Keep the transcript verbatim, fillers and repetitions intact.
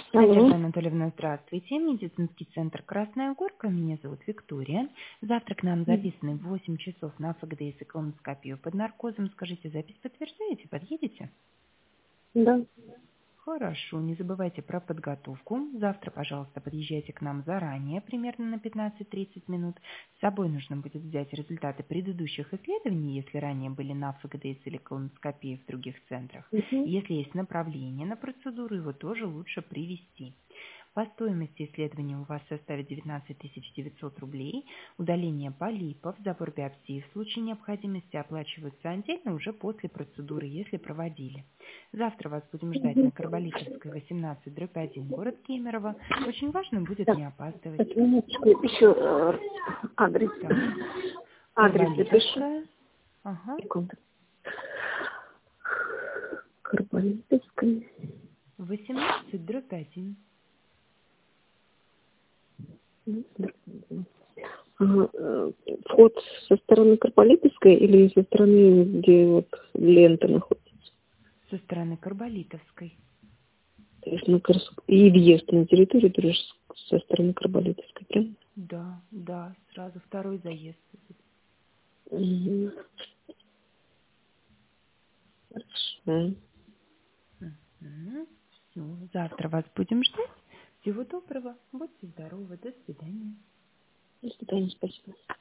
Алло. Надежда Анатольевна, здравствуйте. Медицинский центр «Красная Горка». Меня зовут Виктория. Завтра к нам М, записаны в восемь часов на ФГДС и колоноскопию под наркозом. Скажите, запись подтверждаете? Подъедете? Да. Хорошо, не забывайте про подготовку. Завтра, пожалуйста, подъезжайте к нам заранее, примерно на пятнадцать-тридцать минут. С собой нужно будет взять результаты предыдущих исследований, если ранее были на ФГДС или колоноскопии в других центрах. Мгм. Если есть направление на процедуру, его тоже лучше привести. По стоимости исследования у вас составит девятнадцать тысяч девятьсот рублей. Удаление полипов, забор биопсии в случае необходимости оплачиваются отдельно уже после процедуры, если проводили. Завтра вас будем ждать на Мгм. Карболитовской, восемнадцать дробь один, город Кемерово. Очень важно будет Так, не опаздывать. так, минуточку, еще э, адрес. Так, Адрес запишу. Карболитовская. Ага. Секунду. Карболитовская. восемнадцать дробь один. Ага, э, вход со стороны Карболитовской или со стороны, где вот лента находится? Со стороны Карболитовской. То есть на Крас- и въезд на территорию тоже с- со стороны Карболитовской, правильно? Да, да, сразу второй заезд. Мгм. Хорошо. Все, завтра вас будем ждать. Всего доброго. Будьте здоровы. До свидания. До свидания, спасибо.